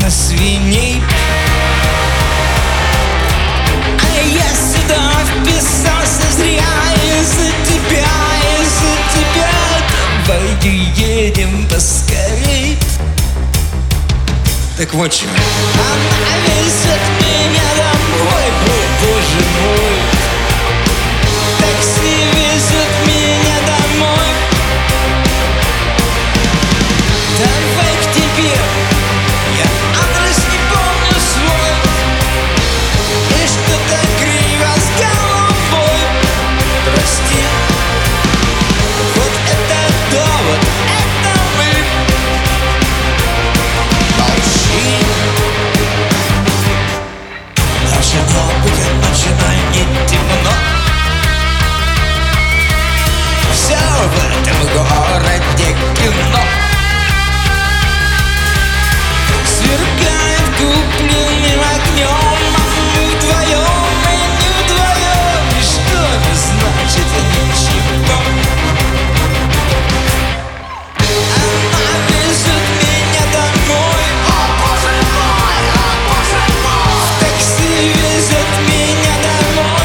на свиней. А я сюда вписался зря из-за тебя, из-за тебя. Давай едем поскорей. Так вот чё. Она везет меня домой, о боже мой. Такси везет меня домой. Давай к тебе, я адрес не помню свой. И что-то криво с головой. Прости, вот это довод, это мы. Молчи. Должно быть начинай не темно. Все в этом городе кино. Сверкает купленным огнем, а мы вдвоем, мы не вдвоем. И что это значит? Ничего. Она везет меня домой. О боже мой, о боже мой. В такси везет меня домой.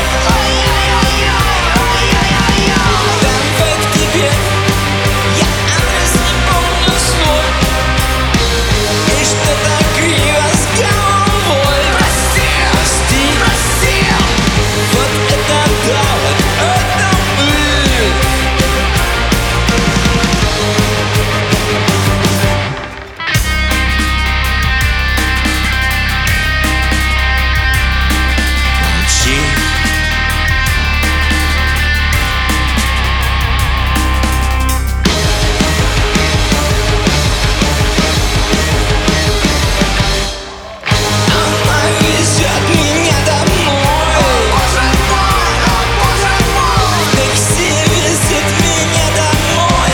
Ой-ой-ой-ой-ой-ой-ой. Давай к тебе, я адрес не помню свой. И что-то криво с головой. Прости, прости, прости. Вот это довод, это мы. Молчи. Она везет меня домой. О боже мой, о боже мой. Такси везет меня домой.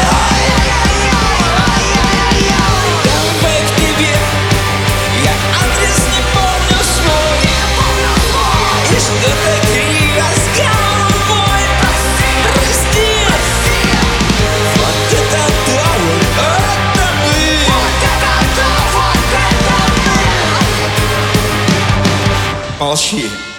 Ай-яй-яй-яй-яй-яй. Давай к тебе, я адрес не помню свой. И что-то криво с головой. Прости, прости. Вот это довод, это мы. Вот это довод, это мы. Молчи.